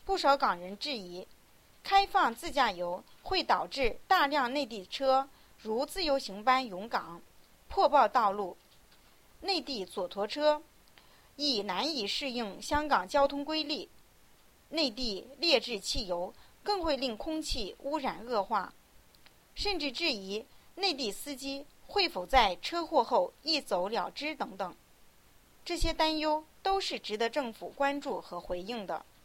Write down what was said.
不少港人质疑，开放自驾游会导致大量内地车如自由行般涌港，破爆道路，内地左舵车亦难以适应香港交通规律，内地劣质汽油更会令空气污染恶化，甚至质疑内地司机会否在车祸后一走了之等等。这些担忧都是值得政府关注和回应的。